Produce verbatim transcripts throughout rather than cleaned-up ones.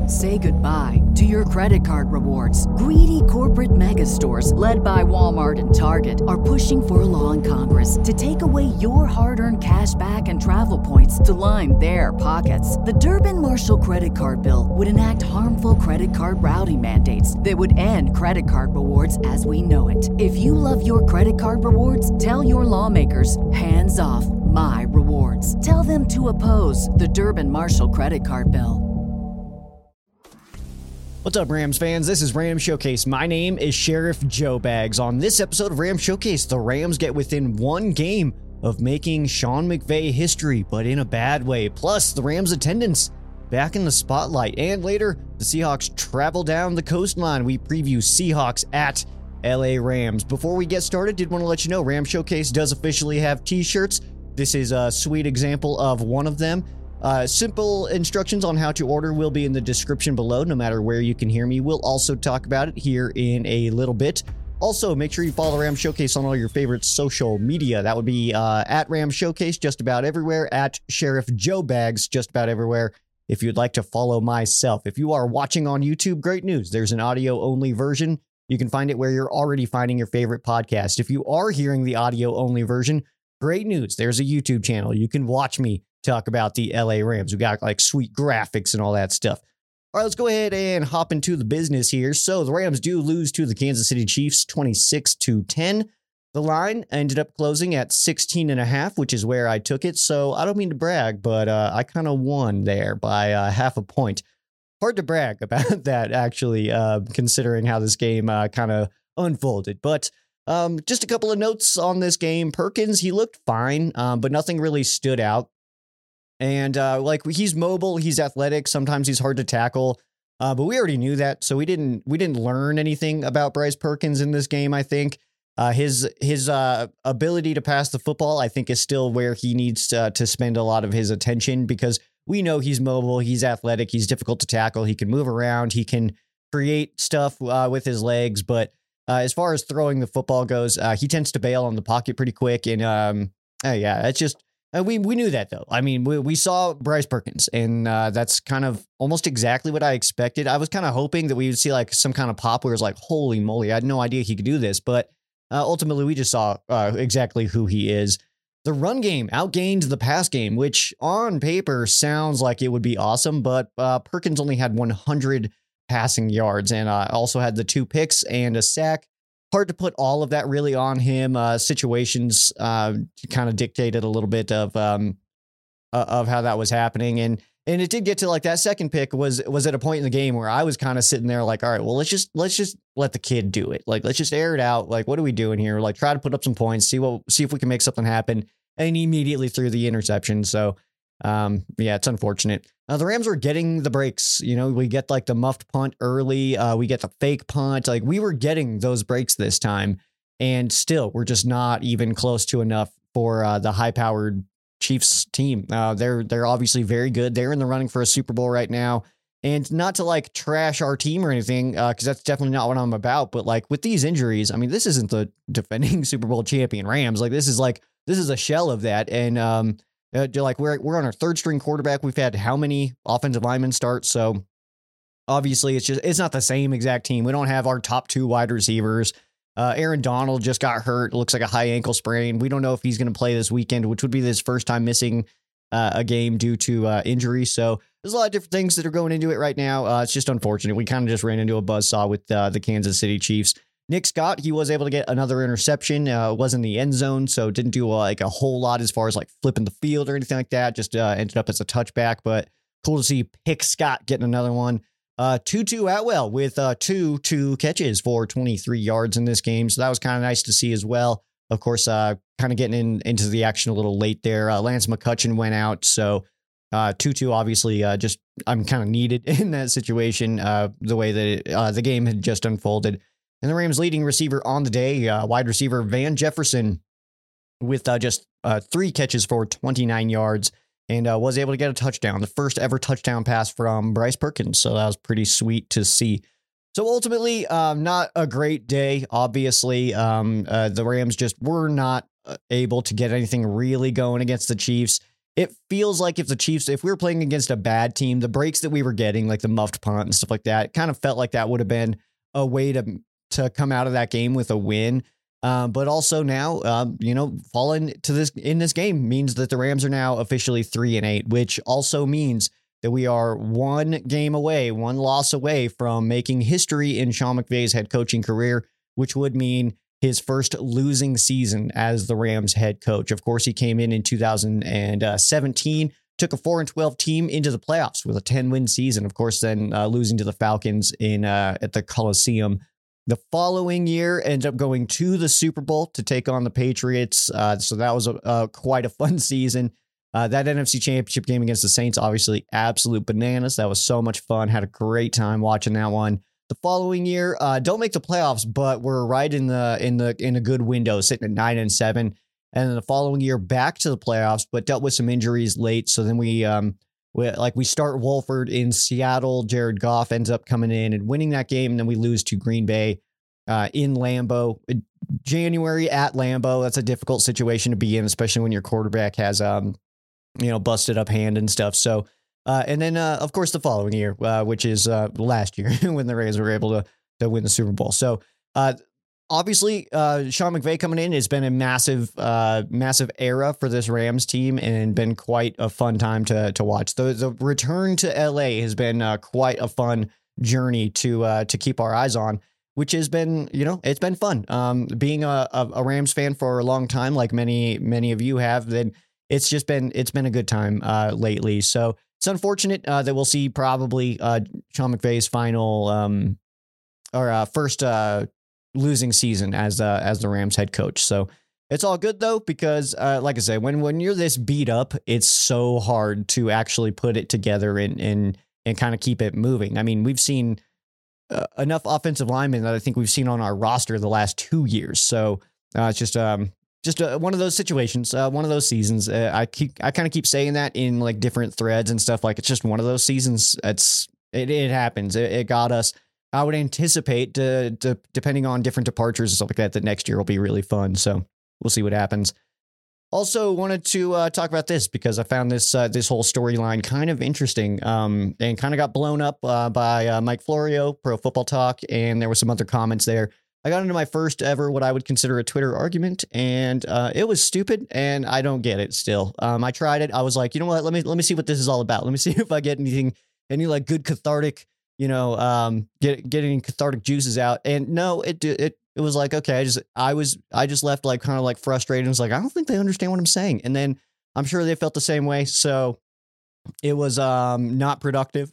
Say goodbye to your credit card rewards. Greedy corporate mega stores, led by Walmart and Target, are pushing for a law in Congress to take away your hard-earned cash back and travel points to line their pockets. The Durbin-Marshall credit card bill would enact harmful credit card routing mandates that would end credit card rewards as we know it. If you love your credit card rewards, tell your lawmakers, hands off my rewards. Tell them to oppose the Durbin-Marshall credit card bill. What's up, Rams fans? This is Rams Showcase. My name is Sheriff Joe Bags. On this episode of Rams Showcase, the Rams get within one game of making Sean McVay history, but in a bad way. Plus, the Rams' attendance back in the spotlight. And later, the Seahawks travel down the coastline. We preview Seahawks at L A Rams. Before we get started, did want to let you know Rams Showcase does officially have t-shirts. This is a sweet example of one of them. Uh, simple instructions on how to order will be in the description below, no matter where you can hear me. We'll also talk about it here in a little bit. Also, make sure you follow Rams Showcase on all your favorite social media. That would be uh, at Rams Showcase just about everywhere, at Sheriff Joe Bags just about everywhere. If you'd like to follow myself. If you are watching on YouTube, great news. There's an audio-only version. You can find it where you're already finding your favorite podcast. If you are hearing the audio-only version, great news. There's a YouTube channel. You can watch me talk about the L A Rams. We got like sweet graphics and all that stuff. All right, let's go ahead and hop into the business here. So the Rams do lose to the Kansas City Chiefs twenty-six to ten. The line ended up closing at sixteen and a half, which is where I took it. So I don't mean to brag, but uh, I kind of won there by uh, half a point. Hard to brag about that, actually, uh, considering how this game uh, kind of unfolded. But um, just a couple of notes on this game. Perkins, he looked fine, um, but nothing really stood out. And uh, like he's mobile, he's athletic. Sometimes he's hard to tackle, uh, but we already knew that, so we didn't we didn't learn anything about Bryce Perkins in this game. I think uh, his his uh, ability to pass the football, I think, is still where he needs to, to spend a lot of his attention, because we know he's mobile, he's athletic, he's difficult to tackle, he can move around, he can create stuff uh, with his legs. But uh, as far as throwing the football goes, uh, he tends to bail on the pocket pretty quick, and um, uh, yeah, it's just. And we we knew that, though. I mean, we, we saw Bryce Perkins, and uh, that's kind of almost exactly what I expected. I was kind of hoping that we would see like some kind of pop where it was like, holy moly, I had no idea he could do this. But uh, ultimately, we just saw uh, exactly who he is. The run game outgained the pass game, which on paper sounds like it would be awesome. But uh, Perkins only had one hundred passing yards, and uh, also had the two picks and a sack. Hard to put all of that really on him. Uh, situations uh, kind of dictated a little bit of um, uh, of how that was happening, and and it did get to like that second pick was was at a point in the game where I was kind of sitting there like, all right, well let's just let's just let the kid do it. Like let's just air it out. Like what are we doing here? Like try to put up some points, see what see if we can make something happen. And he immediately threw the interception. So um, yeah, it's unfortunate. Uh, the Rams were getting the breaks. You know, we get like the muffed punt early. Uh, we get the fake punt. Like we were getting those breaks this time, and still we're just not even close to enough for uh, the high-powered Chiefs team. Uh, they're they're obviously very good. They're in the running for a Super Bowl right now, and not to like trash our team or anything, because uh, that's definitely not what I'm about. But like with these injuries, I mean, this isn't the defending Super Bowl champion Rams. Like this is like this is a shell of that, and um. Uh, like we're we're on our third string quarterback. We've had how many offensive linemen start? So obviously it's just it's not the same exact team. We don't have our top two wide receivers. Uh, Aaron Donald just got hurt. It looks like a high ankle sprain. We don't know if he's going to play this weekend, which would be his first time missing uh, a game due to uh, injury. So there's a lot of different things that are going into it right now. Uh, it's just unfortunate. We kind of just ran into a buzzsaw with uh, the Kansas City Chiefs. Nick Scott, he was able to get another interception, uh, was in the end zone, so didn't do uh, like a whole lot as far as like flipping the field or anything like that. Just uh, ended up as a touchback, but cool to see Pick Scott getting another one. Uh, Tutu Atwell with uh, two two catches for twenty-three yards in this game, so that was kind of nice to see as well. Of course, uh, kind of getting in, into the action a little late there. Uh, Lance McCutcheon went out, so uh, Tutu obviously uh, just I'm kind of needed in that situation. Uh, the way that it, uh, the game had just unfolded. And the Rams' leading receiver on the day, uh, wide receiver Van Jefferson, with uh, just uh, three catches for twenty-nine yards, and uh, was able to get a touchdown, the first ever touchdown pass from Bryce Perkins. So that was pretty sweet to see. So ultimately, um, not a great day, obviously. Um, uh, the Rams just were not able to get anything really going against the Chiefs. it feels like if the Chiefs, if we were playing against a bad team, the breaks that we were getting, like the muffed punt and stuff like that, it kind of felt like that would have been a way to to come out of that game with a win. Um, but also now, um, you know, falling to this in this game means that the Rams are now officially three and eight, which also means that we are one game away, one loss away from making history in Sean McVay's head coaching career, which would mean his first losing season as the Rams head coach. Of course, he came in in two thousand seventeen, took a four and twelve team into the playoffs with a ten win season. Of course, then uh, losing to the Falcons in uh, at the Coliseum. The following year, ended up going to the Super Bowl to take on the Patriots. Uh, so that was a, uh, quite a fun season. Uh, that N F C Championship game against the Saints, obviously absolute bananas. That was so much fun. Had a great time watching that one. The following year, uh, don't make the playoffs, but we're right in the in the in a good window, sitting at nine and seven. And then the following year, back to the playoffs, but dealt with some injuries late. So then we um we like we start Wolford in Seattle. Jared Goff ends up coming in and winning that game, and then we lose to Green Bay uh, in Lambeau. January at Lambeau, that's a difficult situation to be in, especially when your quarterback has um you know busted up hand and stuff. So. Uh, and then, uh, of course, the following year, uh, which is uh, last year when the Rams were able to, to win the Super Bowl. So uh, obviously, uh, Sean McVay coming in has been a massive, uh, massive era for this Rams team and been quite a fun time to to watch. The, the return to L A has been uh, quite a fun journey to uh, to keep our eyes on, which has been, you know, it's been fun. Um, being a, a, a Rams fan for a long time, like many, many of you have, then it's just been it's been a good time uh, lately. So. It's unfortunate uh, that we'll see probably uh, Sean McVay's final um, or uh, first uh, losing season as uh, as the Rams head coach. So it's all good, though, because uh, like I say, when when you're this beat up, it's so hard to actually put it together and and, and kind of keep it moving. I mean, we've seen uh, enough offensive linemen that I think we've seen on our roster the last two years. So uh, it's just um, Just uh, one of those situations, uh, one of those seasons. Uh, I keep, I kind of keep saying that in like different threads and stuff. Like it's just one of those seasons. It's it, it happens. It, it got us. I would anticipate, to, to, depending on different departures and stuff like that, that next year will be really fun. So we'll see what happens. Also wanted to uh, talk about this because I found this uh, this whole storyline kind of interesting um, and kind of got blown up uh, by uh, Mike Florio, Pro Football Talk, and there were some other comments there. I got into my first ever what I would consider a Twitter argument, and uh, it was stupid, and I don't get it still. Um, I tried it. I was like, you know what? Let me let me see what this is all about. Let me see if I get anything, any like good cathartic, you know, um, get getting cathartic juices out. And no, it it it was like, okay, I just I was I just left like kind of like frustrated. And was like, I don't think they understand what I'm saying. And then I'm sure they felt the same way. So it was um, not productive.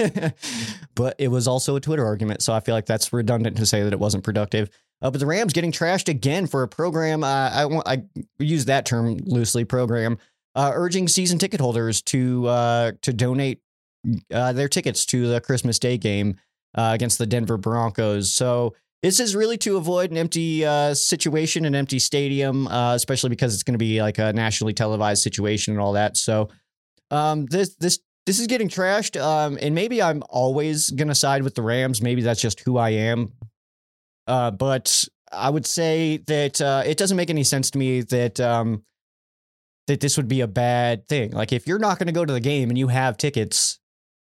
But it was also a Twitter argument, so I feel like that's redundant to say that it wasn't productive. Uh, but the Rams getting trashed again for a program, uh, I, I use that term loosely, program, uh, urging season ticket holders to uh, to donate uh, their tickets to the Christmas Day game uh, against the Denver Broncos. So this is really to avoid an empty uh, situation, an empty stadium, uh, especially because it's going to be like a nationally televised situation and all that. So um, this this. This is getting trashed, um, and maybe I'm always going to side with the Rams. Maybe that's just who I am. Uh, but I would say that uh, it doesn't make any sense to me that um, that this would be a bad thing. Like, if you're not going to go to the game and you have tickets,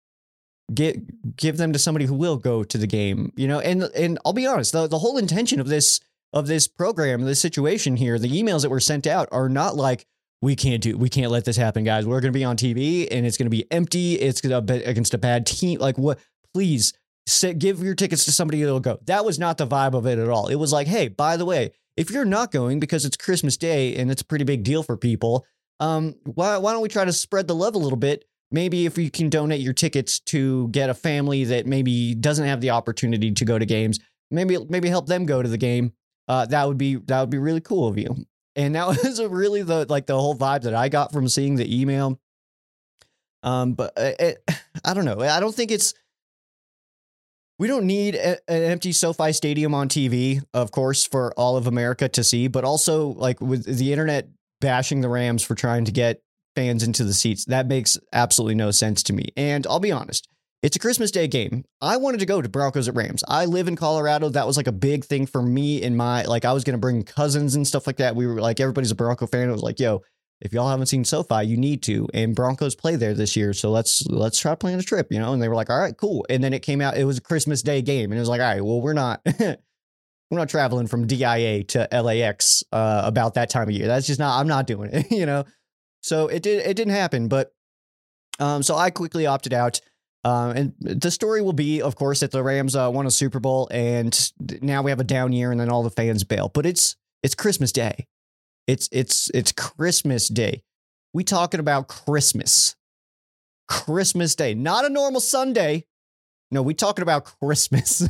get give them to somebody who will go to the game. You know, and and I'll be honest, the the whole intention of this of this program, this situation here, the emails that were sent out are not like, we can't do, we can't let this happen, guys. We're going to be on T V and it's going to be empty. It's going to be against a bad team. Like, what? Please sit, give your tickets to somebody that'll go. That was not the vibe of it at all. It was like, hey, by the way, if you're not going because it's Christmas Day and it's a pretty big deal for people, um, why, why don't we try to spread the love a little bit? Maybe if you can donate your tickets to get a family that maybe doesn't have the opportunity to go to games, maybe, maybe help them go to the game. Uh, that would be, that would be really cool of you. And that was really the like the whole vibe that I got from seeing the email. Um, but it, I don't know. I don't think it's. We don't need a, an empty SoFi Stadium on T V, of course, for all of America to see. But also, like with the internet bashing the Rams for trying to get fans into the seats, that makes absolutely no sense to me. And I'll be honest. It's a Christmas Day game. I wanted to go to Broncos at Rams. I live in Colorado. That was like a big thing for me in my, like, I was going to bring cousins and stuff like that. We were like, everybody's a Bronco fan. It was like, yo, if y'all haven't seen SoFi, you need to. And Broncos play there this year, so let's let's try playing a trip, you know. And they were like, all right, cool. And then it came out, it was a Christmas Day game, and it was like, all right, well, we're not we're not traveling from D I A to L A X uh, about that time of year. That's just not. I'm not doing it, you know. So it did it didn't happen, but um, so I quickly opted out. Um, and the story will be, of course, that the Rams uh, won a Super Bowl, and now we have a down year, and then all the fans bail. But it's it's Christmas Day. It's it's it's Christmas Day. We talking about Christmas. Christmas Day. Not a normal Sunday. No, we talking about Christmas.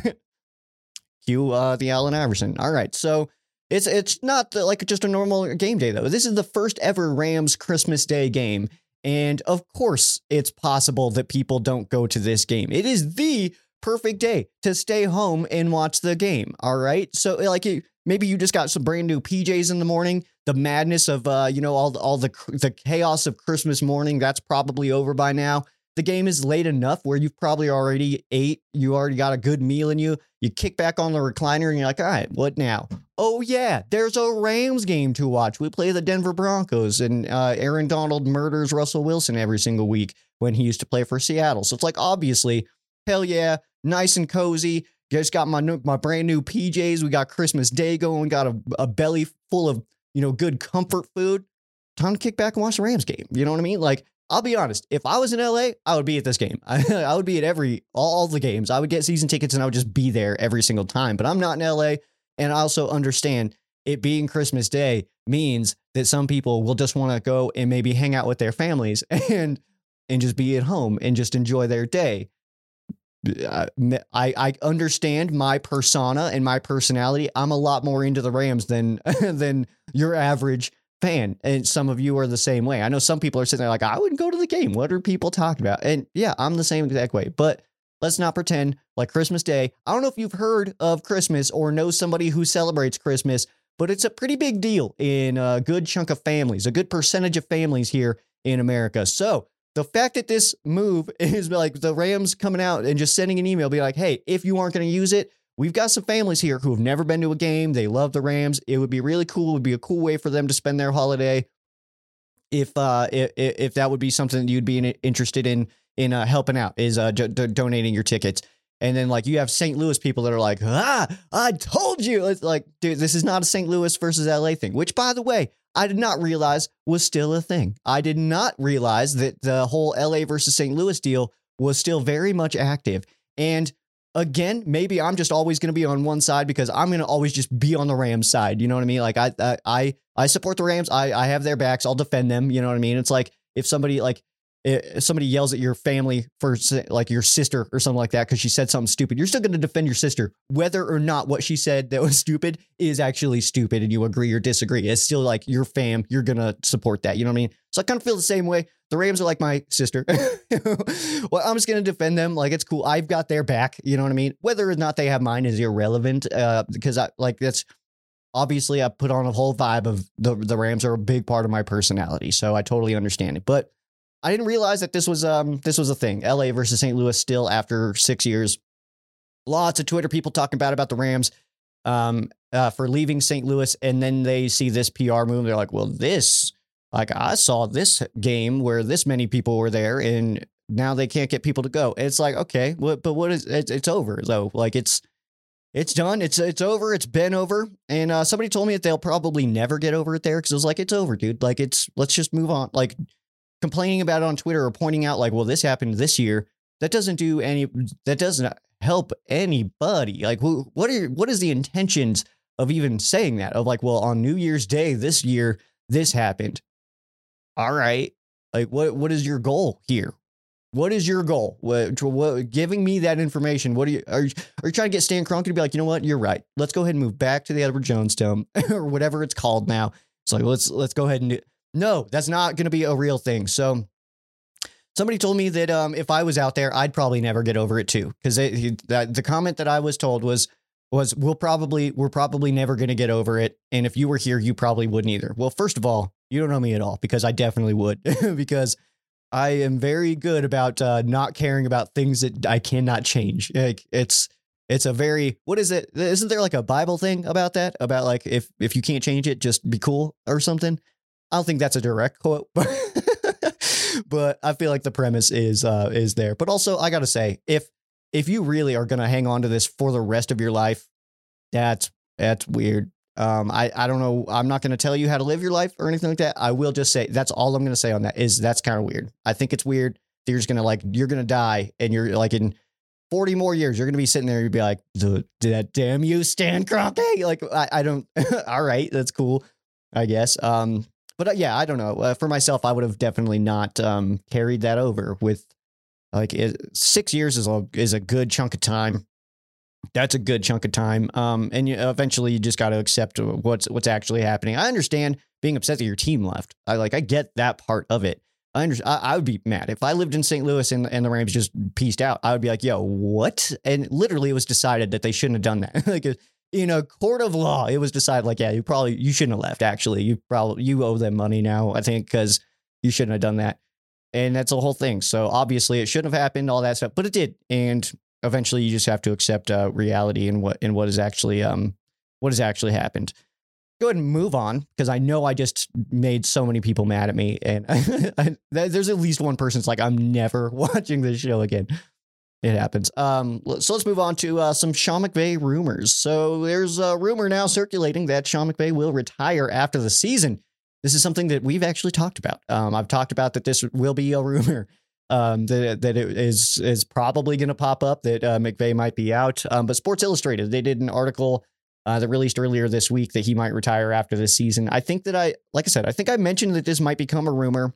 Cue uh, the Allen Iverson. All right. So it's it's not the, like just a normal game day, though. This is the first ever Rams Christmas Day game. And of course, it's possible that people don't go to this game. It is the perfect day to stay home and watch the game. All right. So like maybe you just got some brand new P Js in the morning. The madness of, uh, you know, all, all the the chaos of Christmas morning, that's probably over by now. The game is late enough where you've probably already ate. You already got a good meal in you. You kick back on the recliner and you're like, all right, what now? Oh, yeah, there's a Rams game to watch. We play the Denver Broncos, and uh, Aaron Donald murders Russell Wilson every single week when he used to play for Seattle. So it's like, obviously, hell yeah, nice and cozy. Just got my new, my brand new P Js. We got Christmas Day going. We got a, a belly full of, you know, good comfort food. Time to kick back and watch the Rams game. You know what I mean? Like, I'll be honest. If I was in L A, I would be at this game. I, I would be at every, all, all the games. I would get season tickets and I would just be there every single time. But I'm not in L A. And I also understand it being Christmas Day means that some people will just want to go and maybe hang out with their families and, and just be at home and just enjoy their day. I, I understand my persona and my personality. I'm a lot more into the Rams than, than your average fan, and some of you are the same way. I know some people are sitting there like, I wouldn't go to the game. What are people talking about? And yeah, I'm the same exact way. But let's not pretend like Christmas Day. I don't know if you've heard of Christmas or know somebody who celebrates Christmas, but it's a pretty big deal in a good chunk of families, a good percentage of families here in America. So the fact that this move is like the Rams coming out and just sending an email, be like, hey, if you aren't going to use it, we've got some families here who have never been to a game. They love the Rams. It would be really cool. It would be a cool way for them to spend their holiday. If uh, if, if that would be something that you'd be in, interested in, in uh, helping out, is uh, do, do, donating your tickets. And then like you have Saint Louis people that are like, ah, I told you. It's like, dude, this is not a Saint Louis versus L A thing, which, by the way, I did not realize was still a thing. I did not realize that the whole L A versus Saint Louis deal was still very much active. And again, maybe I'm just always going to be on one side because I'm going to always just be on the Rams side. You know what I mean? Like I, I, I, I support the Rams. I, I have their backs. I'll defend them. You know what I mean? It's like if somebody like if somebody yells at your family for like your sister or something like that because she said something stupid, you're still going to defend your sister, whether or not what she said that was stupid is actually stupid and you agree or disagree. It's still like your fam. You're going to support that. You know what I mean? So I kind of feel the same way. The Rams are like my sister. Well, I'm just going to defend them. Like, it's cool. I've got their back. You know what I mean? Whether or not they have mine is irrelevant uh, because I like that's obviously I put on a whole vibe of the, the Rams are a big part of my personality. So I totally understand it. But I didn't realize that this was um this was a thing. L A versus Saint Louis still after six years. Lots of Twitter people talking bad about the Rams um uh, for leaving Saint Louis. And then they see this P R move. They're like, well, this like I saw this game where this many people were there and now they can't get people to go. And it's like, OK, what but what is it's, it's over, though. Like it's it's done. It's it's over. It's been over. And uh, somebody told me that they'll probably never get over it there because it was like, it's over, dude. Like, it's let's just move on. Like, complaining about it on Twitter or pointing out like, well, this happened this year. That doesn't do any, that doesn't help anybody. Like, who, what are, what is the intentions of even saying that? Of like, well, on New Year's Day this year, this happened. All right. Like, what, what is your goal here? What is your goal? What, what, giving me that information. What are you, are you, are you trying to get Stan Kroenke to be like, you know what? You're right. Let's go ahead and move back to the Edward Jones Dome or whatever it's called now. It's like, let's, let's go ahead and do. No, that's not going to be a real thing. So somebody told me that um, if I was out there, I'd probably never get over it, too, because the comment that I was told was was we'll probably we're probably never going to get over it. And if you were here, you probably wouldn't either. Well, first of all, you don't know me at all, because I definitely would, because I am very good about uh, not caring about things that I cannot change. Like it's it's a very what is it? Isn't there like a Bible thing about that? About like if if you can't change it, just be cool or something. I don't think that's a direct quote, but, but I feel like the premise is uh, is there. But also, I got to say, if if you really are going to hang on to this for the rest of your life, that's that's weird. Um, I, I don't know. I'm not going to tell you how to live your life or anything like that. I will just say that's all I'm going to say on that is that's kind of weird. I think it's weird that you're just going to like you're going to die and you're like in forty more years, you're going to be sitting there and be like, that damn you, Stan Kroenke. Like, I, I don't. All right. That's cool, I guess. Um, but uh, yeah, I don't know. Uh, for myself, I would have definitely not um, carried that over with like it, six years is a, is a good chunk of time. That's a good chunk of time. Um, and you, eventually you just got to accept what's what's actually happening. I understand being upset that your team left. I like I get that part of it. I, under, I, I would be mad if I lived in Saint Louis and, and the Rams just pieced out. I would be like, yo, what? And literally it was decided that they shouldn't have done that. Like in a court of law, it was decided like, yeah, you probably you shouldn't have left. Actually, you probably you owe them money now, I think, because you shouldn't have done that. And that's the whole thing. So obviously it shouldn't have happened, all that stuff, but it did. And eventually you just have to accept uh, reality and what and what is actually um what has actually happened. Go ahead and move on because I know I just made so many people mad at me, and I, I, there's at least one person's like, I'm never watching this show again. It happens. Um, so let's move on to uh, some Sean McVay rumors. So there's a rumor now circulating that Sean McVay will retire after the season. This is something that we've actually talked about. Um, I've talked about that this will be a rumor. Um, that that it is is probably going to pop up that uh, McVay might be out. Um, but Sports Illustrated, they did an article uh, that released earlier this week that he might retire after this season. I think that I, like I said, I think I mentioned that this might become a rumor,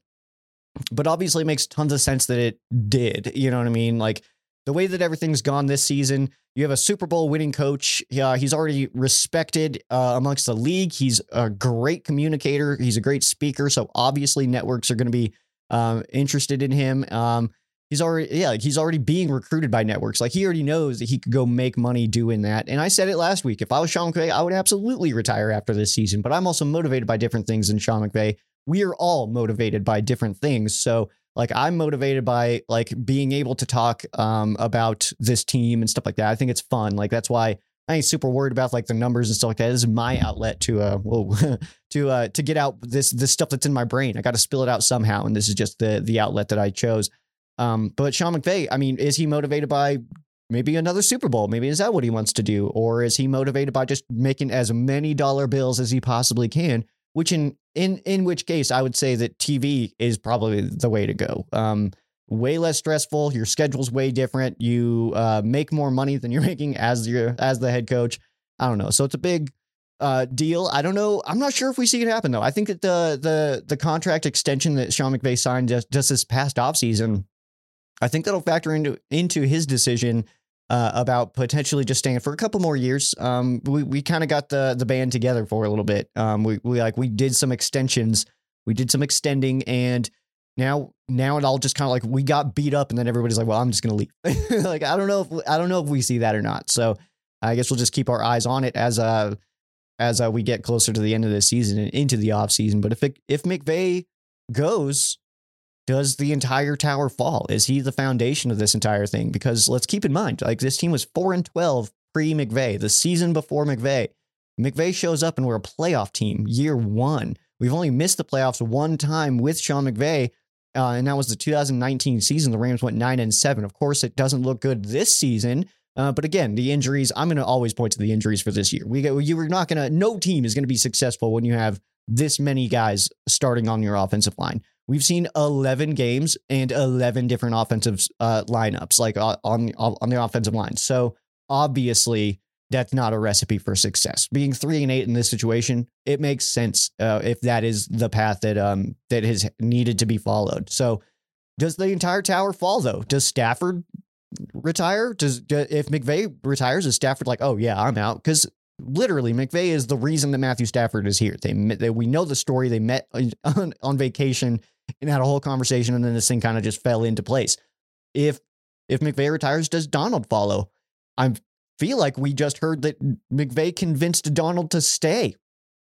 but obviously it makes tons of sense that it did. You know what I mean? Like the way that everything's gone this season, you have a Super Bowl winning coach. Uh, he's already respected uh, amongst the league. He's a great communicator. He's a great speaker. So obviously networks are going to be Um, interested in him. Um, he's already, yeah, like he's already being recruited by networks. Like he already knows that he could go make money doing that. And I said it last week. If I was Sean McVay, I would absolutely retire after this season. But I'm also motivated by different things than Sean McVay. We are all motivated by different things. So like I'm motivated by like being able to talk um, about this team and stuff like that. I think it's fun. Like that's why I ain't super worried about like the numbers and stuff like that. This is my outlet to uh whoa, to uh to get out this this stuff that's in my brain. I got to spill it out somehow, and this is just the the outlet that I chose. Um, but Sean McVay, I mean, is he motivated by maybe another Super Bowl? Maybe is that what he wants to do, or is he motivated by just making as many dollar bills as he possibly can? Which in in in which case, I would say that T V is probably the way to go. Um, way less stressful. Your schedule's way different. You uh, make more money than you're making as your as the head coach. I don't know. So it's a big uh, deal. I don't know. I'm not sure if we see it happen, though. I think that the the the contract extension that Sean McVay signed just, just this past offseason, I think that'll factor into into his decision uh, about potentially just staying for a couple more years. Um, we we kind of got the the band together for a little bit. Um, we we like we did some extensions. We did some extending, and Now, now it all just kind of like we got beat up, and then everybody's like, "Well, I'm just gonna leave." Like I don't know if I don't know if we see that or not. So I guess we'll just keep our eyes on it as uh as uh, we get closer to the end of the season and into the off season. But if it, if McVay goes, does the entire tower fall? Is he the foundation of this entire thing? Because let's keep in mind, like this team was four and twelve pre McVay, the season before McVay. McVay shows up and we're a playoff team year one. We've only missed the playoffs one time with Sean McVay. Uh, and that was the two thousand nineteen season. The Rams went nine and seven. Of course, it doesn't look good this season. Uh, but again, the injuries, I'm going to always point to the injuries for this year. We go, you were not going to, no team is going to be successful when you have this many guys starting on your offensive line. We've seen eleven games and eleven different offensive uh, lineups, like uh, on, on the offensive line. So obviously, that's not a recipe for success. Being three and eight in this situation, it makes sense uh, if that is the path that um that has needed to be followed. So, does the entire tower fall though? Does Stafford retire? Does, does if McVay retires, is Stafford like, oh yeah, I'm out? Because literally, McVay is the reason that Matthew Stafford is here. They, they we know the story. They met on, on vacation and had a whole conversation, and then this thing kind of just fell into place. If if McVay retires, does Donald follow? I'm feel like we just heard that McVay convinced Donald to stay.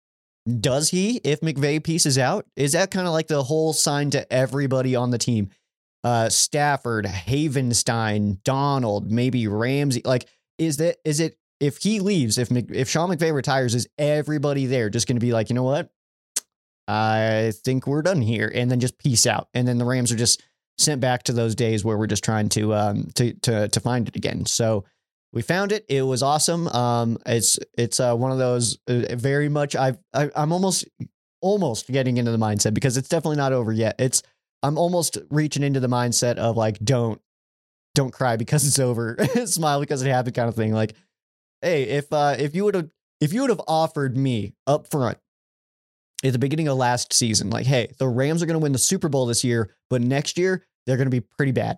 Does he? If McVay pieces out, is that kind of like the whole sign to everybody on the team? Uh, Stafford, Havenstein, Donald, maybe Ramsey. Like, is that is it? If he leaves, if Mc, if Sean McVay retires, is everybody there just going to be like, you know what? I think we're done here, and then just peace out. And then the Rams are just sent back to those days where we're just trying to um to to to find it again. So we found it. It was awesome. Um, it's it's uh, one of those uh, very much. I've I, I'm almost almost getting into the mindset because it's definitely not over yet. It's I'm almost reaching into the mindset of like don't don't cry because it's over, smile because it happened kind of thing. Like, hey, if uh, if you would have if you would have offered me up front at the beginning of last season, like, hey, the Rams are going to win the Super Bowl this year, but next year they're going to be pretty bad.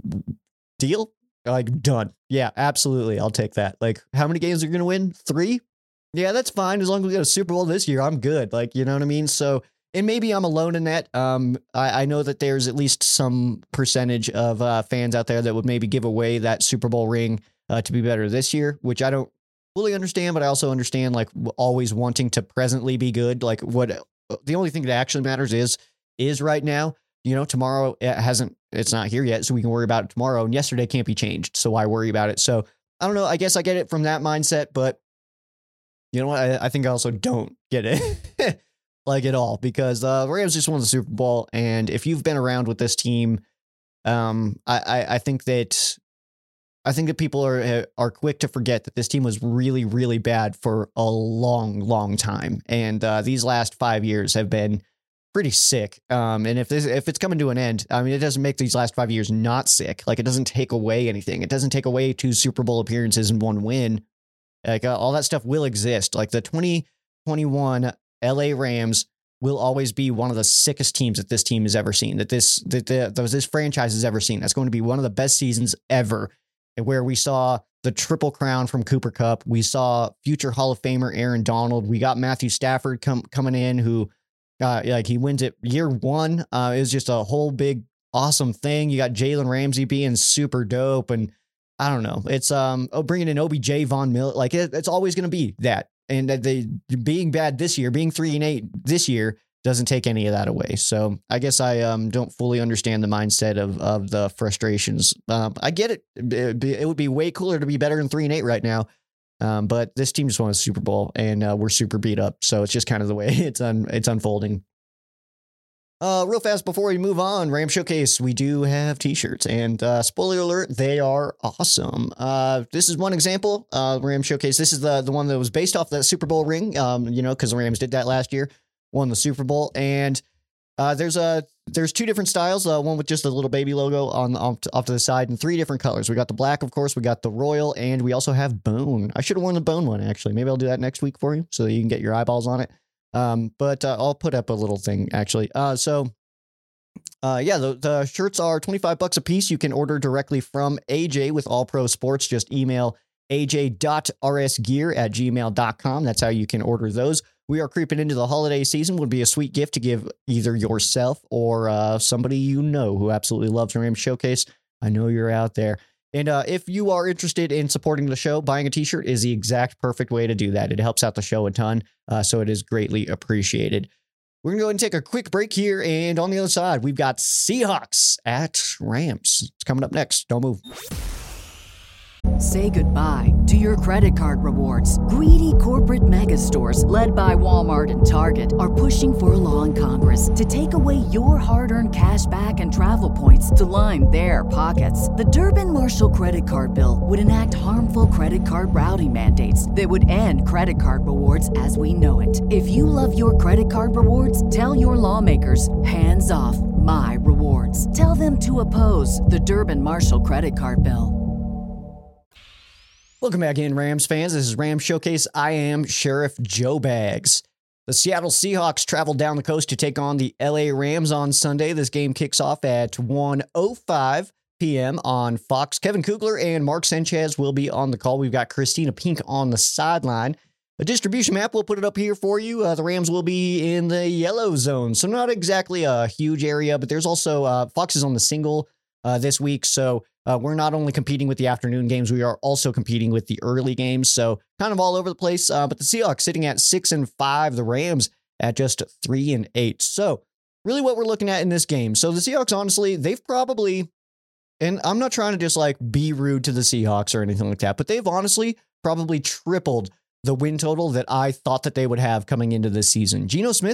Deal? Like, done. Yeah, absolutely. I'll take that. Like, how many games are you going to win? Three? Yeah, that's fine. As long as we get a Super Bowl this year, I'm good. Like, you know what I mean? So, and maybe I'm alone in that. Um, I, I know that there's at least some percentage of uh, fans out there that would maybe give away that Super Bowl ring uh, to be better this year, which I don't fully understand, but I also understand like always wanting to presently be good. Like what the only thing that actually matters is, is right now, you know, tomorrow it hasn't, it's not here yet. So we can worry about it tomorrow, and yesterday can't be changed. So why worry about it? So I don't know. I guess I get it from that mindset, but you know what? I, I think I also don't get it like at all, because uh Rams just won the Super Bowl. And if you've been around with this team, um, I, I, I think that I think that people are are quick to forget that this team was really, really bad for a long, long time. And uh, these last five years have been pretty sick. Um, and if this if it's coming to an end, I mean, it doesn't make these last five years not sick. Like, it doesn't take away anything. It doesn't take away two Super Bowl appearances and one win. Like uh, all that stuff will exist. Like the twenty twenty-one L A Rams will always be one of the sickest teams that this team has ever seen. That this that, the, that this franchise has ever seen. That's going to be one of the best seasons ever. Where we saw the triple crown from Cooper Kupp. We saw future Hall of Famer Aaron Donald. We got Matthew Stafford come coming in, who uh, like he wins it year one. Uh, it was just a whole big awesome thing. You got Jalen Ramsey being super dope, and I don't know. It's um oh bringing in O B J, Von Miller. Like it, it's always going to be that. And that they being bad this year, being three and eight this year, doesn't take any of that away. So I guess I um, don't fully understand the mindset of of the frustrations. Um, I get it. It, it would be way cooler to be better than three and eight right now. Um, but this team just won a Super Bowl, and uh, we're super beat up. So it's just kind of the way it's un, it's unfolding. Uh, real fast before we move on, Ram Showcase, we do have t-shirts, and uh, spoiler alert, they are awesome. Uh, this is one example, uh, Ram Showcase. This is the the one that was based off that Super Bowl ring, um, you know, because the Rams did that last year. Won the Super Bowl, and uh, there's a there's two different styles. Uh, one with just a little baby logo on off to, off to the side, and three different colors. We got the black, of course. We got the royal, and we also have bone. I should have worn the bone one actually. Maybe I'll do that next week for you, so that you can get your eyeballs on it. Um, but uh, I'll put up a little thing actually. Uh, so uh, yeah, the, the shirts are twenty-five bucks a piece. You can order directly from A J with All Pro Sports. Just email a j dot r s gear at gmail dot com. That's how you can order those. We are creeping into the holiday season. Would be a sweet gift to give either yourself or uh, somebody you know who absolutely loves Ram Showcase. I know you're out there. And uh, if you are interested in supporting the show, buying a t-shirt is the exact perfect way to do that. It helps out the show a ton, uh, so it is greatly appreciated. We're going to go ahead and take a quick break here, and on the other side, we've got Seahawks at Rams. It's coming up next. Don't move. Say goodbye to your credit card rewards. Greedy corporate mega stores, led by Walmart and Target, are pushing for a law in Congress to take away your hard-earned cash back and travel points to line their pockets. The Durbin-Marshall credit card bill would enact harmful credit card routing mandates that would end credit card rewards as we know it. If you love your credit card rewards, tell your lawmakers, hands off my rewards. Tell them to oppose the Durbin-Marshall credit card bill. Welcome back in, Rams fans. This is Ram Showcase. I am Sheriff Joe Bags. The Seattle Seahawks traveled down the coast to take on the L A Rams on Sunday. This game kicks off at one oh five p.m. on Fox. Kevin Kugler and Mark Sanchez will be on the call. We've got Christina Pink on the sideline. A distribution map, we'll put it up here for you. Uh, the Rams will be in the yellow zone, so not exactly a huge area, but there's also uh, Fox is on the single uh, this week, so Uh, we're not only competing with the afternoon games, we are also competing with the early games. So kind of all over the place. Uh, but the Seahawks sitting at six and five, the Rams at just three and eight. So really what we're looking at in this game. So the Seahawks, honestly, they've probably, and I'm not trying to just like be rude to the Seahawks or anything like that, but they've honestly probably tripled the win total that I thought that they would have coming into this season. Geno Smith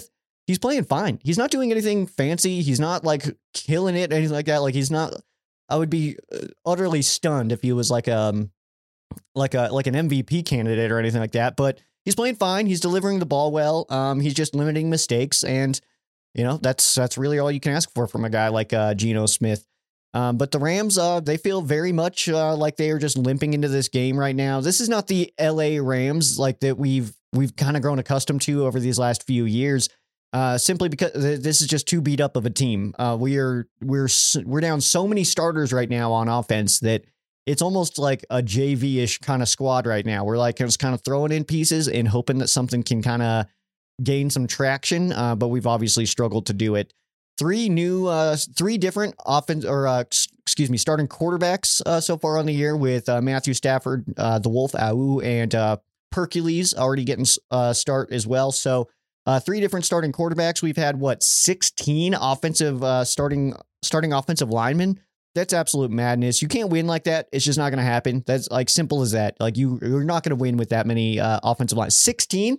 he's playing fine. He's not doing anything fancy. He's not like killing it, anything like that. Like he's not, I would be utterly stunned if he was like, um, like a, like an M V P candidate or anything like that, but he's playing fine. He's delivering the ball well. Um, he's just limiting mistakes. And, you know, that's, that's really all you can ask for from a guy like, uh, Geno Smith. Um, but the Rams, uh, they feel very much uh, like they are just limping into this game right now. This is not the L A Rams like that we've we've kind of grown accustomed to over these last few years. Uh, simply because this is just too beat up of a team. Uh, we are we're we're down so many starters right now on offense that it's almost like a J V-ish kind of squad right now. We're like just kind of throwing in pieces and hoping that something can kind of gain some traction. Uh, but we've obviously struggled to do it. Three new, uh, three different offense or uh, excuse me, starting quarterbacks uh, so far on the year with uh, Matthew Stafford, uh, the Wolf, Au, and uh, Hercules already getting uh, start as well. So uh, three different starting quarterbacks. We've had what sixteen offensive uh, starting starting offensive linemen. That's absolute madness. You can't win like that. It's just not going to happen. That's like simple as that. Like you, you're not going to win with that many uh, offensive lines. sixteen,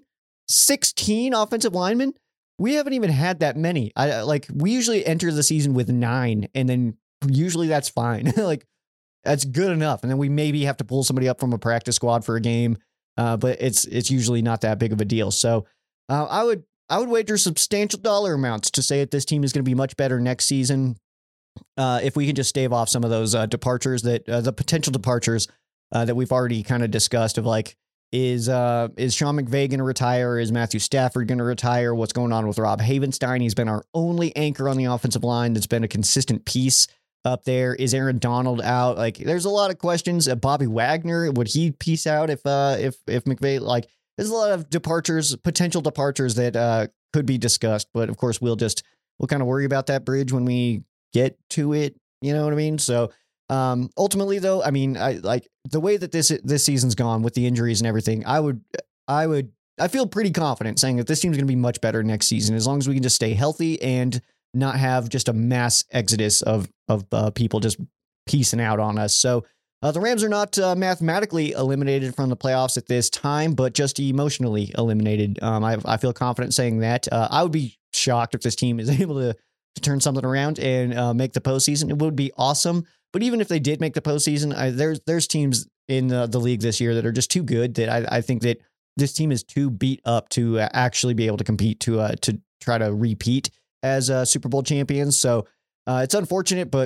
sixteen offensive linemen. We haven't even had that many. I like we usually enter the season with nine, and then usually that's fine. Like that's good enough. And then we maybe have to pull somebody up from a practice squad for a game. Uh, but it's it's usually not that big of a deal. So uh, I would I would wager substantial dollar amounts to say that this team is going to be much better next season. Uh, if we can just stave off some of those uh, departures that uh, the potential departures uh, that we've already kind of discussed of like, Is uh is Sean McVay going to retire? Is Matthew Stafford going to retire? What's going on with Rob Havenstein? He's been our only anchor on the offensive line that's been a consistent piece up there. Is Aaron Donald out? Like, there's a lot of questions. Uh, Bobby Wagner, would he piece out if uh if if McVay, like, there's a lot of departures, potential departures that uh could be discussed. But of course, we'll just we'll kind of worry about that bridge when we get to it. You know what I mean? So. Um, ultimately though, I mean, I like the way that this, this season's gone with the injuries and everything. I would, I would, I feel pretty confident saying that this team's going to be much better next season, as long as we can just stay healthy and not have just a mass exodus of, of, uh, people just piecing out on us. So, uh, the Rams are not, uh, mathematically eliminated from the playoffs at this time, but just emotionally eliminated. Um, I, I feel confident saying that. Uh, I would be shocked if this team is able to, to turn something around and, uh, make the postseason. It would be awesome. But even if they did make the postseason, I, there's there's teams in the, the league this year that are just too good that I, I think that this team is too beat up to uh, actually be able to compete to uh, to try to repeat as uh, Super Bowl champions. So uh, it's unfortunate, but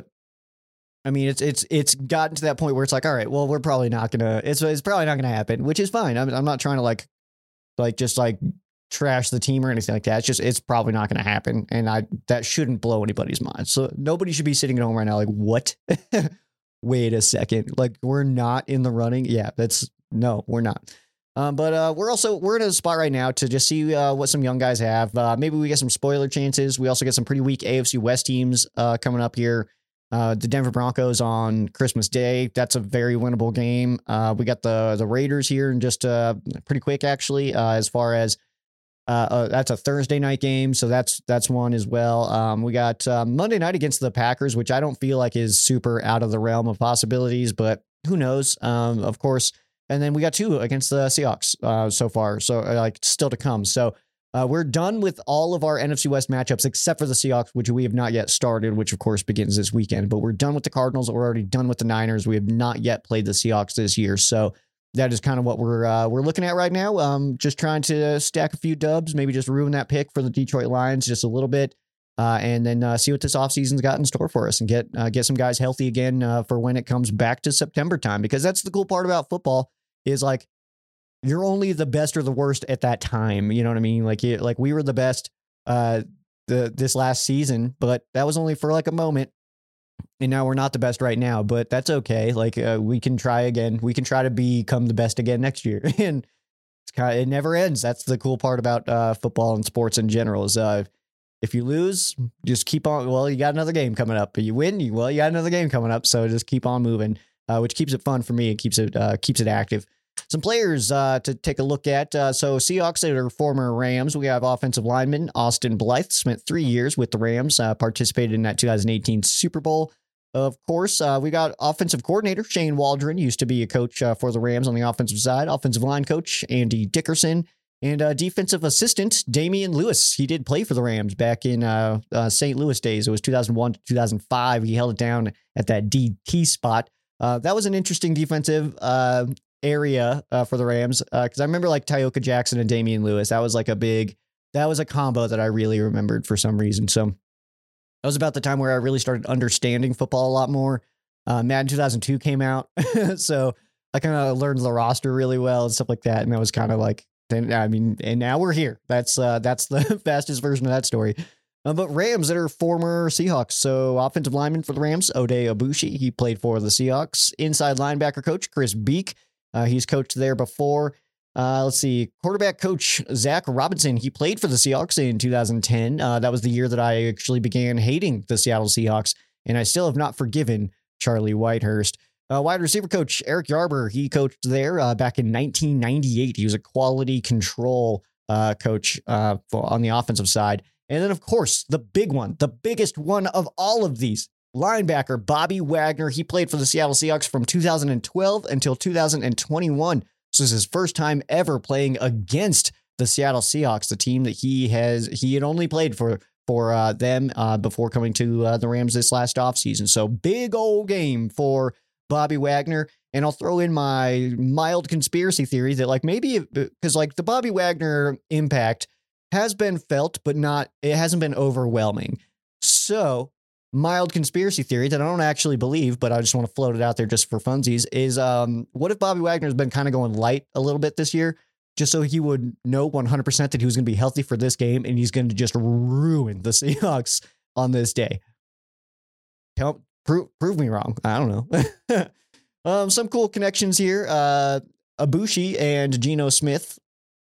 I mean it's it's it's gotten to that point where it's like, all right, well, we're probably not gonna it's it's probably not gonna happen, which is fine. I'm I'm not trying to like like just like trash the team or anything like that. It's just, it's probably not going to happen. And I, that shouldn't blow anybody's mind. So nobody should be sitting at home right now like, what? Wait a second. Like, we're not in the running. Yeah, that's no, we're not. Um, but uh, we're also, we're in a spot right now to just see uh, what some young guys have. Uh, maybe we get some spoiler chances. We also get some pretty weak A F C West teams uh, coming up here. Uh, the Denver Broncos on Christmas Day. That's a very winnable game. Uh, we got the, the Raiders here in just uh, pretty quick, actually, uh, as far as Uh, uh, that's a Thursday night game, so that's that's one as well. Um, we got uh, Monday night against the Packers, which I don't feel like is super out of the realm of possibilities, but who knows? Um, of course. And then we got two against the Seahawks uh, so far, so uh, like still to come. So uh, we're done with all of our N F C West matchups except for the Seahawks, which we have not yet started, which of course begins this weekend. But we're done with the Cardinals. We're already done with the Niners. We have not yet played the Seahawks this year, so. That is kind of what we're uh, we're looking at right now. Um, just trying to stack a few dubs, maybe just ruin that pick for the Detroit Lions just a little bit, uh, and then uh, see what this offseason's got in store for us and get uh, get some guys healthy again uh, for when it comes back to September time. Because that's the cool part about football is like you're only the best or the worst at that time. You know what I mean? Like you, like we were the best uh, the this last season, but that was only for like a moment. And now we're not the best right now, but that's okay. Like uh, we can try again. We can try to become the best again next year. And it's kind of, it never ends. That's the cool part about uh, football and sports in general is uh, if you lose, just keep on. Well, you got another game coming up. But you win, you, well, you got another game coming up. So just keep on moving, uh, which keeps it fun for me. It keeps it uh, keeps it active. Some players uh, to take a look at. Uh, so Seahawks that are former Rams. We have offensive lineman Austin Blythe, spent three years with the Rams, uh, participated in that two thousand eighteen Super Bowl. Of course, uh, we got offensive coordinator Shane Waldron, used to be a coach uh, for the Rams on the offensive side. Offensive line coach Andy Dickerson And uh, defensive assistant Damian Lewis, he did play for the Rams back in uh, uh, Saint Louis days. It was two thousand one to two thousand five. He held it down at that D T spot. Uh, that was an interesting defensive uh, area uh, for the Rams because uh, I remember like Tyoka Jackson and Damian Lewis. That was like a big, that was a combo that I really remembered for some reason. So that was about the time where I really started understanding football a lot more. Uh, Madden two thousand two came out, so I kind of learned the roster really well and stuff like that. And that was kind of like, then I mean, and now we're here. That's uh, that's the fastest version of that story. Uh, but Rams that are former Seahawks. So offensive lineman for the Rams, Oday Abushi. He played for the Seahawks. Inside linebacker coach Chris Beek. Uh, he's coached there before. Uh, let's see. Quarterback coach Zach Robinson. He played for the Seahawks in two thousand ten. Uh, that was the year that I actually began hating the Seattle Seahawks, and I still have not forgiven Charlie Whitehurst. Uh, wide receiver coach Eric Yarber, he coached there uh, back in nineteen ninety-eight. He was a quality control uh, coach uh, for, on the offensive side. And then, of course, the big one, the biggest one of all of these, linebacker Bobby Wagner. He played for the Seattle Seahawks from two thousand twelve until two thousand twenty-one. This was his first time ever playing against the Seattle Seahawks, the team that he has, he had only played for for uh, them uh, before coming to uh, the Rams this last offseason. So big old game for Bobby Wagner. And I'll throw in my mild conspiracy theory that like maybe because like the Bobby Wagner impact has been felt, but not, it hasn't been overwhelming. So mild conspiracy theory that I don't actually believe, but I just want to float it out there just for funsies is um, what if Bobby Wagner has been kind of going light a little bit this year, just so he would know one hundred percent that he was going to be healthy for this game and he's going to just ruin the Seahawks on this day. Tell, prove, prove me wrong. I don't know. um, some cool connections here. Uh, Abushi and Geno Smith.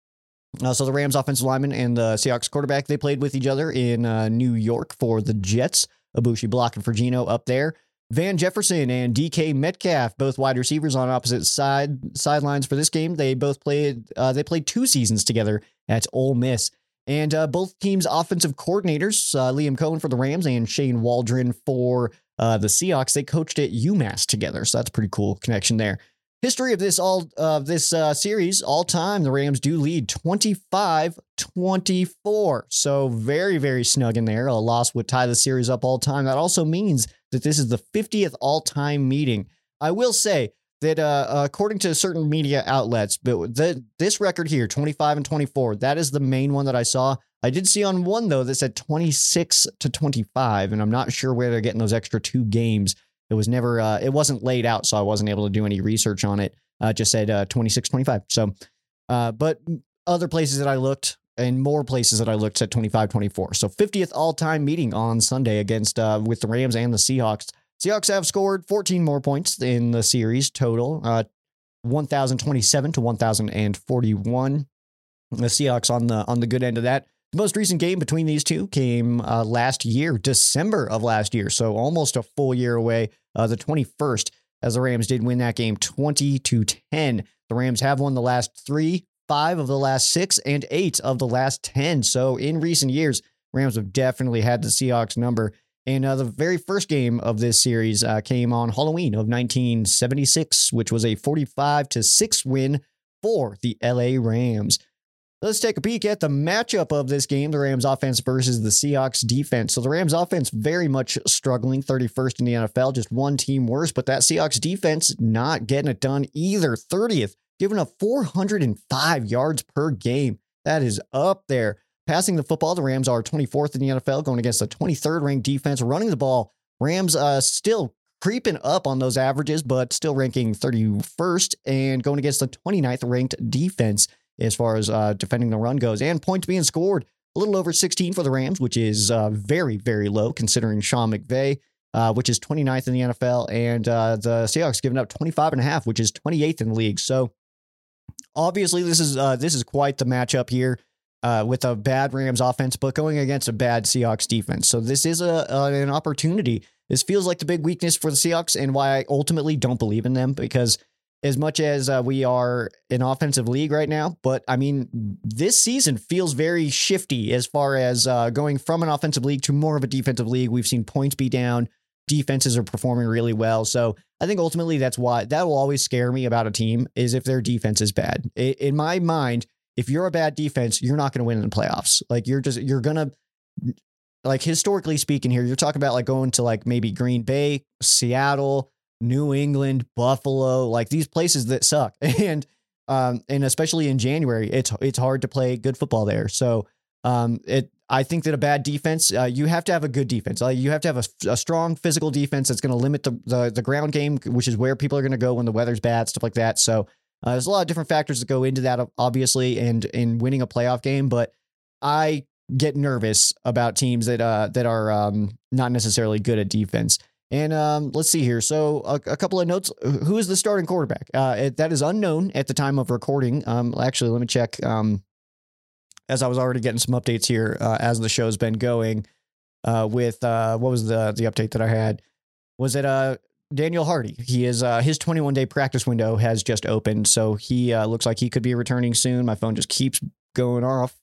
Uh, so the Rams offensive lineman and the Seahawks quarterback, they played with each other in uh, New York for the Jets. Abushi blocking for Geno up there. Van Jefferson and D K Metcalf, both wide receivers on opposite side sidelines for this game. They both played. Uh, they played two seasons together at Ole Miss, and uh, both teams' offensive coordinators, uh, Liam Cohen for the Rams and Shane Waldron for uh, the Seahawks, they coached at UMass together. So that's a pretty cool connection there. History of this all of uh, this uh, series all time, the Rams do lead twenty-five twenty-four. So very, very snug in there. A loss would tie the series up all time. That also means that this is the fiftieth all-time meeting. I will say that uh, according to certain media outlets, but the, this record here, twenty-five and twenty-four, that is the main one that I saw. I did see on one, though, that said twenty-six to twenty-five, and I'm not sure where they're getting those extra two games. It was never, uh, it wasn't laid out, so I wasn't able to do any research on it. Uh, just said uh, twenty-six twenty-five. So, uh, but other places that I looked, and more places that I looked, said twenty-five twenty-four. So fiftieth all-time meeting on Sunday against uh, with the Rams and the Seahawks. Seahawks have scored fourteen more points in the series total, uh, one thousand twenty-seven to one thousand forty-one. The Seahawks on the on the good end of that. The most recent game between these two came uh, last year, December of last year, so almost a full year away, uh, the twenty-first, as the Rams did win that game twenty to ten. The Rams have won the last three, five of the last six, and eight of the last ten. So in recent years, Rams have definitely had the Seahawks number. And uh, the very first game of this series uh, came on Halloween of nineteen seventy-six, which was a forty-five to six win for the L A Rams. Let's take a peek at the matchup of this game, the Rams offense versus the Seahawks defense. So the Rams offense very much struggling, thirty-first in the N F L, just one team worse, but that Seahawks defense not getting it done either. thirtieth, giving up four hundred five yards per game. That is up there. Passing the football, the Rams are twenty-fourth in the N F L, going against the twenty-third ranked defense. Running the ball, Rams uh, still creeping up on those averages, but still ranking thirty-first and going against the twenty-ninth ranked defense as far as uh, defending the run goes. And points being scored, a little over sixteen for the Rams, which is uh, very, very low considering Sean McVay, uh, which is twenty-ninth in the N F L, and uh, the Seahawks giving up twenty-five and a half, which is twenty-eighth in the league. So obviously this is uh, this is quite the matchup here uh, with a bad Rams offense, but going against a bad Seahawks defense. So this is a, uh, an opportunity. This feels like the big weakness for the Seahawks and why I ultimately don't believe in them, because as much as uh, we are an offensive league right now, but I mean, this season feels very shifty as far as uh, going from an offensive league to more of a defensive league. We've seen points be down. Defenses are performing really well. So I think ultimately that's why that will always scare me about a team is if their defense is bad. In my mind, if you're a bad defense, you're not going to win in the playoffs. Like you're just, you're going to, like historically speaking here, you're talking about like going to like maybe Green Bay, Seattle, New England, Buffalo, like these places that suck. And, um, and especially in January, it's, it's hard to play good football there. So, um, it, I think that a bad defense, uh, you have to have a good defense. Uh, you have to have a, a strong physical defense that's going to limit the, the the ground game, which is where people are going to go when the weather's bad, stuff like that. So uh, there's a lot of different factors that go into that, obviously, and in winning a playoff game. But I get nervous about teams that uh, that are um, not necessarily good at defense. And um, let's see here. So a, a couple of notes. Who is the starting quarterback? Uh, it, that is unknown at the time of recording. Um, actually, let me check. Um, as I was already getting some updates here uh, as the show's been going uh, with, uh, what was the the update that I had? Was it uh, Daniel Hardy? He is, uh, his twenty-one day practice window has just opened. So he uh, looks like he could be returning soon. My phone just keeps going off.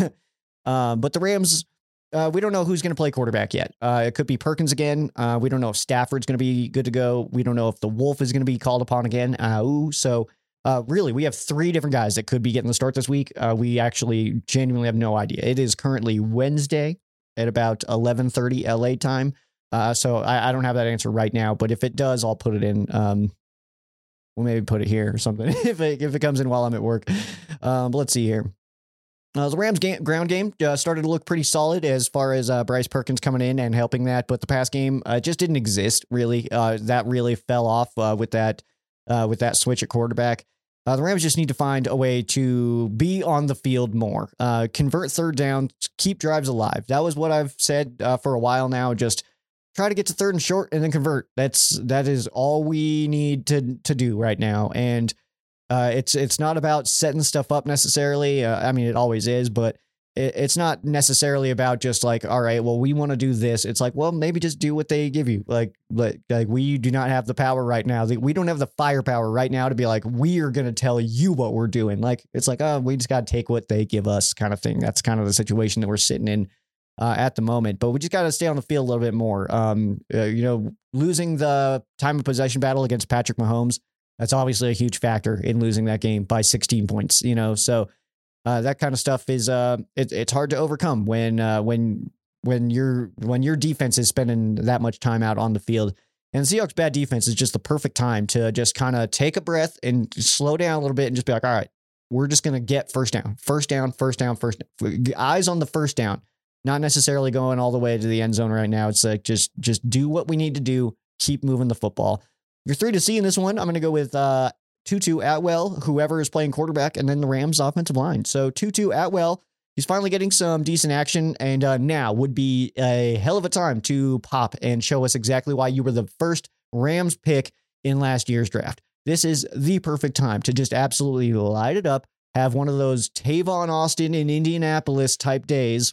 uh, but the Rams, uh, we don't know who's going to play quarterback yet. Uh, it could be Perkins again. Uh, we don't know if Stafford's going to be good to go. We don't know if the Wolf is going to be called upon again. Uh, ooh, so Uh, really, we have three different guys that could be getting the start this week. Uh, we actually genuinely have no idea. It is currently Wednesday at about eleven thirty L A time. Uh, so I, I don't have that answer right now, but if it does, I'll put it in. Um, we'll maybe put it here or something if it, if it comes in while I'm at work. Um, but let's see here. Uh, the Rams game, ground game uh, started to look pretty solid as far as uh, Bryce Perkins coming in and helping that, but the pass game uh, just didn't exist really. Uh, that really fell off uh, with that uh, with that switch at quarterback. Uh, the Rams just need to find a way to be on the field more, uh, convert third down, keep drives alive. That was what I've said uh, for a while now. Just try to get to third and short and then convert. That's that is all we need to to do right now. And uh, it's it's not about setting stuff up necessarily. Uh, I mean, it always is, but it, it's not necessarily about just like, all right, well, we want to do this. It's like, well, maybe just do what they give you. Like, like, like we do not have the power right now. We don't have the firepower right now to be like, we are going to tell you what we're doing. Like, it's like, oh, we just got to take what they give us kind of thing. That's kind of the situation that we're sitting in uh, at the moment. But we just got to stay on the field a little bit more. Um, uh, you know, losing the time of possession battle against Patrick Mahomes, that's obviously a huge factor in losing that game by sixteen points, you know, so Uh, that kind of stuff is uh, it, it's hard to overcome when uh, when when your when your defense is spending that much time out on the field. And the Seahawks' bad defense is just the perfect time to just kind of take a breath and slow down a little bit and just be like, all right, we're just going to get first down, first down, first down, first down. Eyes on the first down, not necessarily going all the way to the end zone right now. It's like just just do what we need to do, keep moving the football. You're three to see in this one. I'm going to go with uh, Tutu Atwell, whoever is playing quarterback, and then the Rams offensive line. So Tutu Atwell, he's finally getting some decent action, and uh, now would be a hell of a time to pop and show us exactly why you were the first Rams pick in last year's draft. This is the perfect time to just absolutely light it up, have one of those Tavon Austin in Indianapolis type days,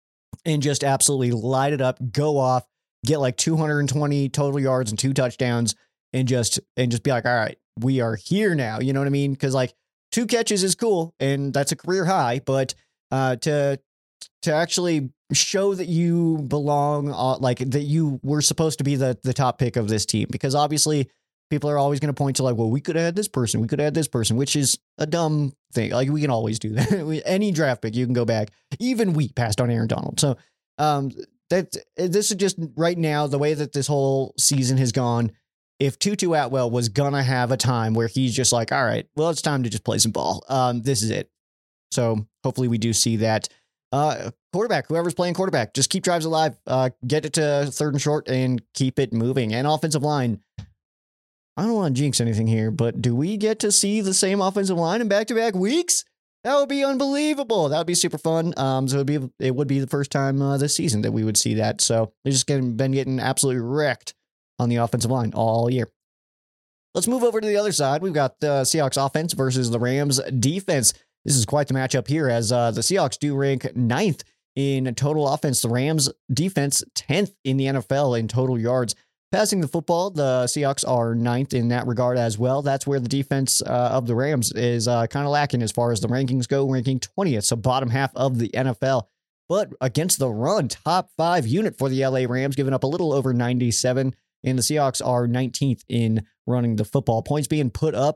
and just absolutely light it up, go off, get like two hundred twenty total yards and two touchdowns, and just and just be like, all right, we are here now. You know what I mean? Because like two catches is cool and that's a career high, but uh, to to actually show that you belong, uh, like that you were supposed to be the the top pick of this team, because obviously people are always going to point to like, well, we could have had this person, we could have had this person, which is a dumb thing. Like we can always do that. Any draft pick, you can go back. Even we passed on Aaron Donald. So um, that this is just right now the way that this whole season has gone. If Tutu Atwell was going to have a time where he's just like, all right, well, it's time to just play some ball. Um, this is it. So hopefully we do see that. Uh, quarterback, whoever's playing quarterback, just keep drives alive, uh, get it to third and short and keep it moving. And offensive line, I don't want to jinx anything here, but do we get to see the same offensive line in back-to-back weeks? That would be unbelievable. That would be super fun. Um, so it would be, it would be the first time uh, this season that we would see that. So they're just getting, been getting absolutely wrecked on the offensive line all year. Let's move over to the other side. We've got the Seahawks offense versus the Rams defense. This is quite the matchup here, as uh, the Seahawks do rank ninth in total offense. The Rams defense tenth in the N F L in total yards. Passing the football, the Seahawks are ninth in that regard as well. That's where the defense uh, of the Rams is uh, kind of lacking as far as the rankings go, ranking twentieth, so bottom half of the N F L. But against the run, top five unit for the L A Rams, giving up a little over ninety-seven. And the Seahawks are nineteenth in running the football. Points being put up,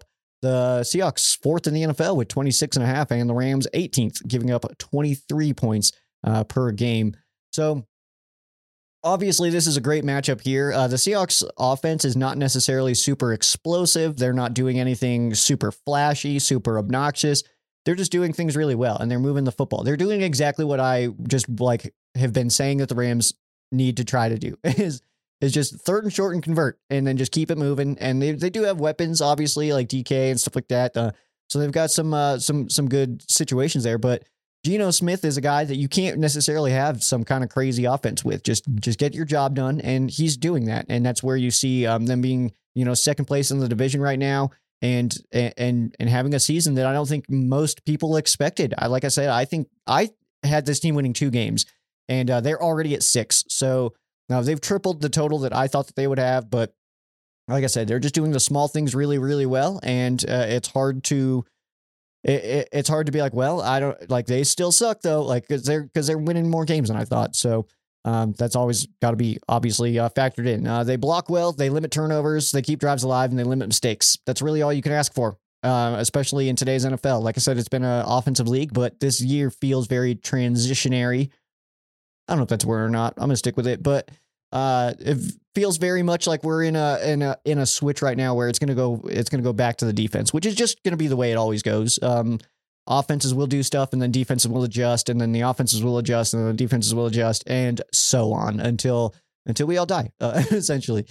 The Seahawks fourth in the N F L with twenty-six and a half, and the Rams eighteenth, giving up twenty-three points uh, per game. So obviously, this is a great matchup here. Uh, the Seahawks offense is not necessarily super explosive. They're not doing anything super flashy, super obnoxious. They're just doing things really well, and they're moving the football. They're doing exactly what I just like have been saying that the Rams need to try to do is is just third and short and convert, and then just keep it moving. And they they do have weapons, obviously, like D K and stuff like that. Uh, so they've got some uh, some some good situations there, but Geno Smith is a guy that you can't necessarily have some kind of crazy offense with. Just just get your job done, and he's doing that. And that's where you see um, them being, you know, second place in the division right now, and and and having a season that I don't think most people expected. I like I said, I think I had this team winning two games, and uh, they're already at six. So now they've tripled the total that I thought that they would have. But like I said, they're just doing the small things really, really well, and uh, it's hard to. It, it, it's hard to be like, well, I don't like they still suck though, like because they're because they're winning more games than I thought. So um, that's always got to be obviously uh, factored in. Uh, they block well, they limit turnovers, they keep drives alive, and they limit mistakes. That's really all you can ask for, uh, especially in today's N F L. Like I said, it's been an offensive league, but this year feels very transitionary. I don't know if that's a word or not. I'm gonna stick with it, but uh, it feels very much like we're in a in a in a switch right now where it's gonna go it's gonna go back to the defense, which is just gonna be the way it always goes. Um, offenses will do stuff, and then defenses will adjust, and then the offenses will adjust, and then the defenses will adjust, and so on until until we all die, uh, essentially.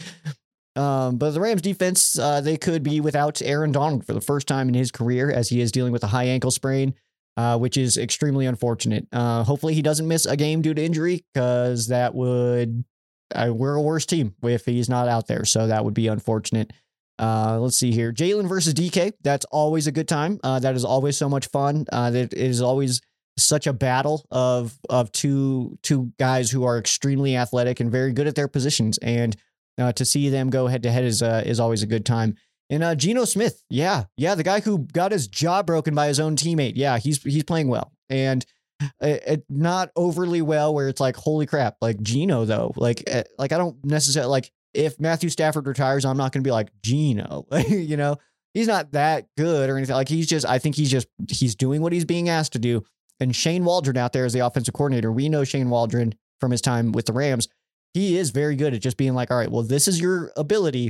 Um, but the Rams defense, uh, they could be without Aaron Donald for the first time in his career, as he is dealing with a high ankle sprain. Uh, which is extremely unfortunate. Uh, hopefully he doesn't miss a game due to injury, because that would uh, we're a worse team if he's not out there. So that would be unfortunate. Uh, let's see here. Jalen versus D K. That's always a good time. Uh, that is always so much fun. Uh, that it is always such a battle of of two two guys who are extremely athletic and very good at their positions. And uh, to see them go head to head is uh, is always a good time. And uh, Geno Smith, yeah, yeah, the guy who got his jaw broken by his own teammate, yeah, he's he's playing well, and it, it not overly well, where it's like, holy crap, like Geno though, like uh, like I don't necessarily like if Matthew Stafford retires, I'm not going to be like Geno, you know, he's not that good or anything. Like he's just, I think he's just he's doing what he's being asked to do. And Shane Waldron out there as the offensive coordinator, we know Shane Waldron from his time with the Rams. He is very good at just being like, all right, well, this is your ability.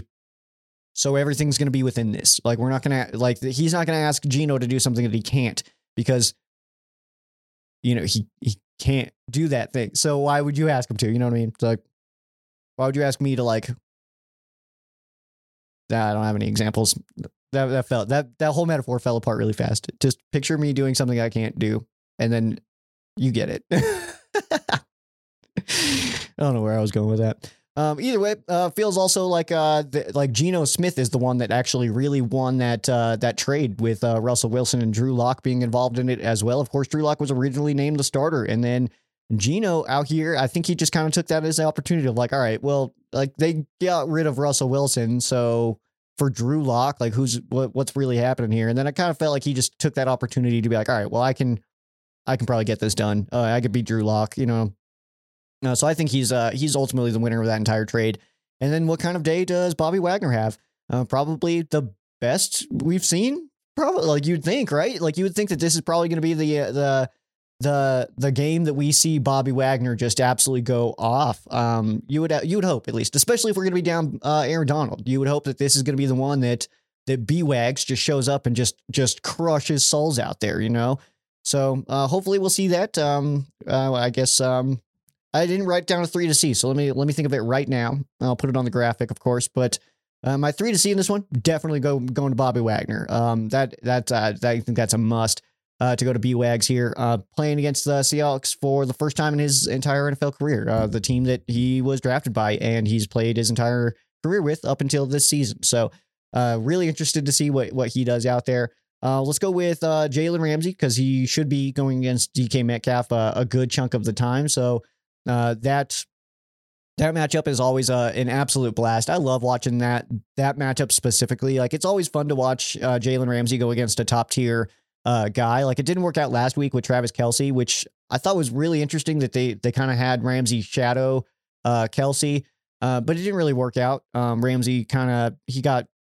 So everything's going to be within this. Like, we're not going to, like, he's not going to ask Geno to do something that he can't, because, you know, he, he can't do that thing. So why would you ask him to? You know what I mean? It's like, why would you ask me to, like, I don't have any examples. That, that fell, that, that whole metaphor fell apart really fast. Just picture me doing something I can't do, and then you get it. I don't know where I was going with that. Um, either way, uh, feels also like uh, the, like Geno Smith is the one that actually really won that uh, that trade with uh, Russell Wilson and Drew Lock being involved in it as well. Of course, Drew Lock was originally named the starter, and then Geno out here, I think he just kind of took that as an opportunity of like, all right, well, like they got rid of Russell Wilson, so for Drew Lock, like who's what, what's really happening here? And then I kind of felt like he just took that opportunity to be like, all right, well, I can I can probably get this done. Uh, I could beat Drew Lock, you know. Uh, so I think he's uh, he's ultimately the winner of that entire trade. And then what kind of day does Bobby Wagner have? Uh, probably the best we've seen. Probably, like you'd think, right? Like you would think that this is probably going to be the uh, the the the game that we see Bobby Wagner just absolutely go off. Um, you would you would hope, at least, especially if we're going to be down uh, Aaron Donald. You would hope that this is going to be the one that that B-Wags just shows up and just just crushes souls out there, you know. So uh, hopefully we'll see that. Um, uh, I guess. Um, I didn't write down a three to see, so let me let me think of it right now. I'll put it on the graphic, of course. But uh, my three to see in this one, definitely go going to Bobby Wagner. Um, that that uh, I think that's a must uh, to go to B-Wags here, uh, playing against the Seahawks for the first time in his entire N F L career. Uh, the team that he was drafted by and he's played his entire career with up until this season. So uh, really interested to see what what he does out there. Uh, let's go with uh, Jalen Ramsey, because he should be going against D K Metcalf uh, a good chunk of the time. So. Uh, that that matchup is always uh, an absolute blast. I love watching that that matchup specifically. Like, it's always fun to watch uh, Jalen Ramsey go against a top tier uh, guy. Like, it didn't work out last week with Travis Kelce, which I thought was really interesting that they they kind of had Ramsey shadow uh, Kelce, uh, but it didn't really work out. Um, Ramsey kind of he got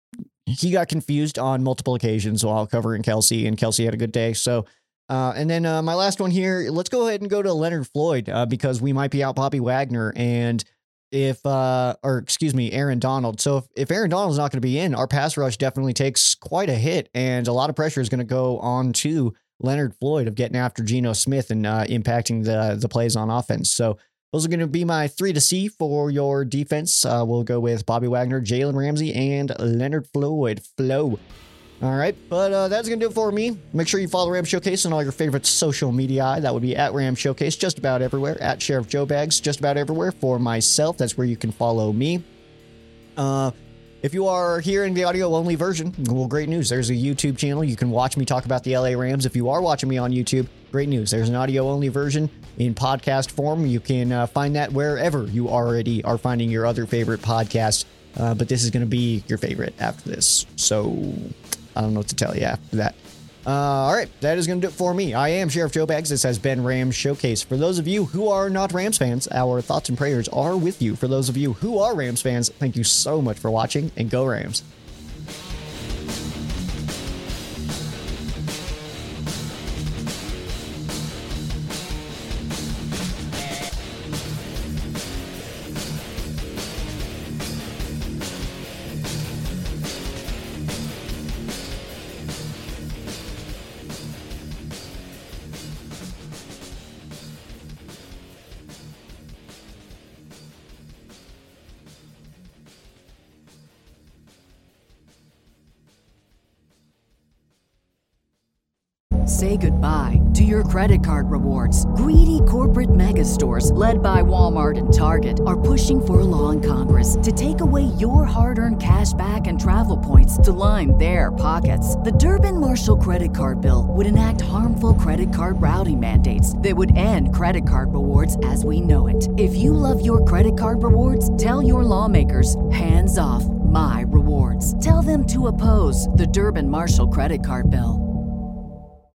he got confused on multiple occasions while covering Kelsey, and Kelsey had a good day. So, uh, and then uh, my last one here, let's go ahead and go to Leonard Floyd uh, because we might be out Bobby Wagner and if, uh, or excuse me, Aaron Donald. So if, if Aaron Donald's not going to be in, our pass rush definitely takes quite a hit, and a lot of pressure is going to go on to Leonard Floyd of getting after Geno Smith and uh, impacting the the plays on offense. So those are going to be my three to see for your defense. Uh, we'll go with Bobby Wagner, Jalen Ramsey, and Leonard Floyd. Flow. All right, but uh, that's going to do it for me. Make sure you follow Ram Showcase on all your favorite social media. That would be at Ram Showcase, just about everywhere. At Sheriff Joe Bags, just about everywhere. For myself, that's where you can follow me. Uh, if you are hearing the audio-only version, well, great news. There's a YouTube channel. You can watch me talk about the L A Rams. If you are watching me on YouTube, great news. There's an audio-only version in podcast form. You can uh, find that wherever you already are finding your other favorite podcast. Uh, but this is going to be your favorite after this. So I don't know what to tell you after that. Uh, all right, that is going to do it for me. I am Sheriff Joe Bags. This has been Rams Showcase. For those of you who are not Rams fans, our thoughts and prayers are with you. For those of you who are Rams fans, thank you so much for watching, and go Rams. Say goodbye to your credit card rewards. Greedy corporate mega stores, led by Walmart and Target, are pushing for a law in Congress to take away your hard-earned cash back and travel points to line their pockets. The Durbin-Marshall credit card bill would enact harmful credit card routing mandates that would end credit card rewards as we know it. If you love your credit card rewards, tell your lawmakers, hands off my rewards. Tell them to oppose the Durbin-Marshall credit card bill.